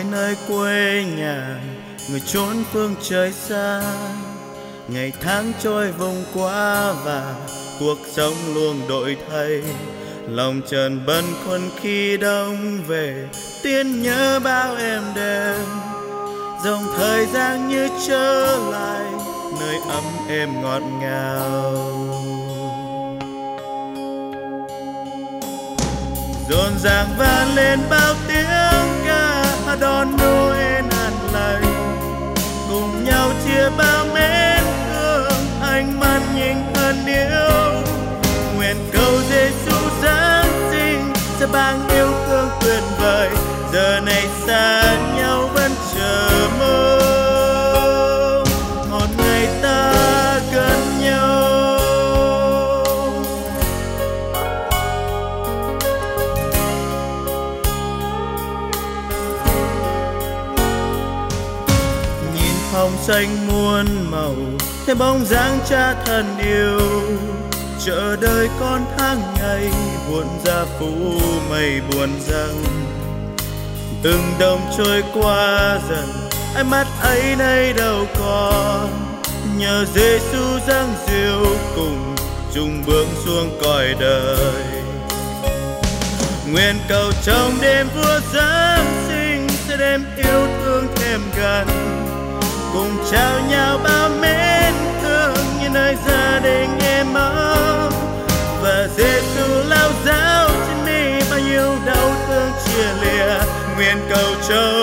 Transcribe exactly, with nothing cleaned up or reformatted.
nơi quê nhà, người trốn phương trời xa. Ngày tháng trôi vùng qua và cuộc sống luôn đổi thay. Lòng trần bần khuâng khi đông về, tiếng nhớ bao êm đềm. Dòng thời gian như trở lại nơi ấm êm ngọt ngào. Rộn ràng vang lên bao tiếng ca đón Noel an lành, cùng nhau chia bao mến thương, ánh mắt nhìn thân yêu. Nguyện cầu Giêsu Giáng sinh sẽ ban yêu thương tuyệt vời, giờ này xa nhau vẫn chờ mong một ngày ta gần nhau. Nhìn phong xanh muôn màu, thấy bóng dáng cha thân yêu, chờ đợi con tháng ngày buồn ra phủ mây buồn răng. Từng đông trôi qua dần, ánh mắt ấy nay đâu còn, nhờ Giêsu giáng diệu cùng chung bước xuống cõi đời. Nguyện cầu trong đêm vua Giáng sinh sẽ đem yêu thương thêm gần, cùng trao nhau bao mến thương như nơi gia đình êm ấm. Và Giêsu lao giáo trên mi bao nhiêu đau thương chia lìa, nguyện cầu cho